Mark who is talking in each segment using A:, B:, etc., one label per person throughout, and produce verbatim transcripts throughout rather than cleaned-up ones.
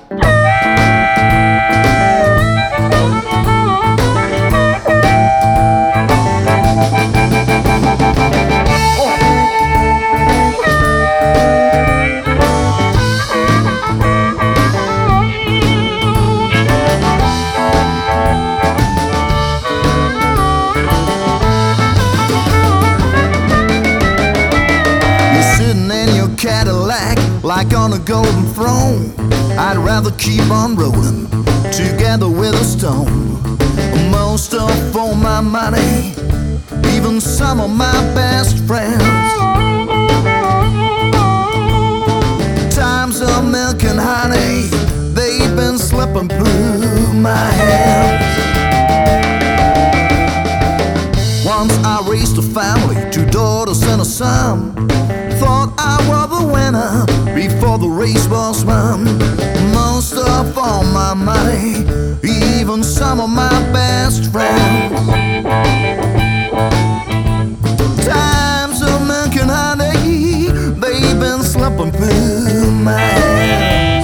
A: Cadillac, like on a golden throne. I'd rather keep on rolling together with a stone. Most of all my money, even some of my best friends. Times of milk and honey, they've been slipping through my hands. Once I raised a family, two daughters and a son. Thought I was the winner before the race was won. Most of all my money, even some of my best friends. Times of milk and honey, they've been slipping through my hands.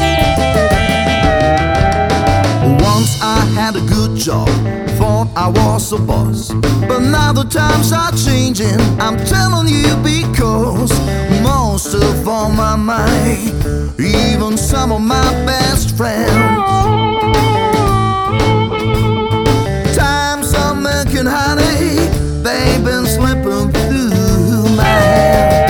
A: Once I had a good job, thought I was a boss. But now the times are changing, I'm telling you, because most of all my money, even some of my best friends. Times of milk and honey, they've been slipping through my hands.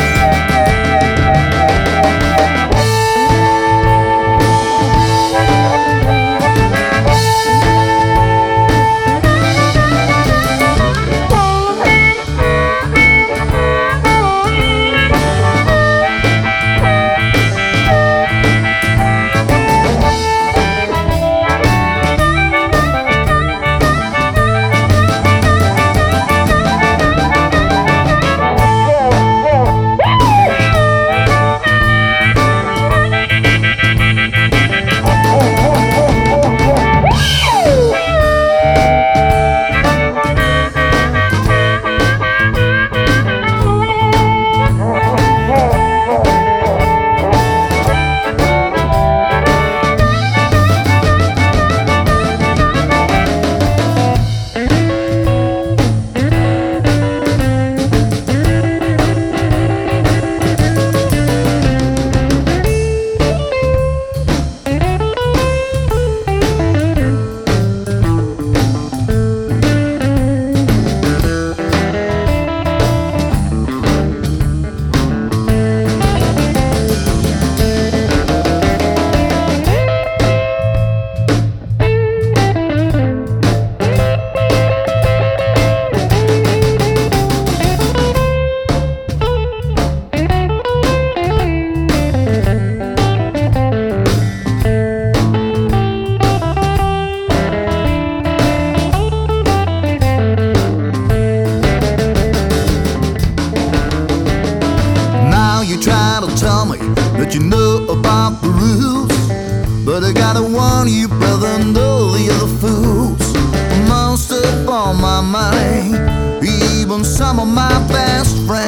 A: That you know about the rules, but I gotta warn you, brother, know the other fools. Most of all my money, even some of my best friends.